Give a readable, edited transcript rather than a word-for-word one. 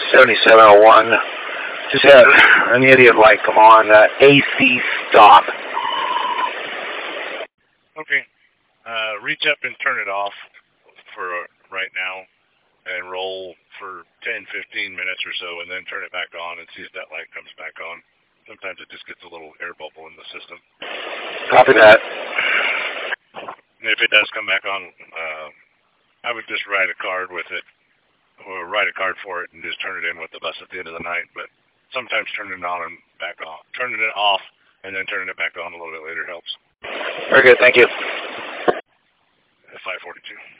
7701. Just had an idiot light come on. AC stop. Okay. Reach up and turn it off for right now and roll for 10-15 minutes or so and then turn it back on and see if that light comes back on. Sometimes it just gets a little air bubble in the system. Copy that. And if it does come back on, I would just write a card with it, or write a card for it and just turn it in with the bus at the end of the night. But sometimes turning it on and back off. Turning it off and then turning it back on a little bit later helps. Very good, thank you. 542.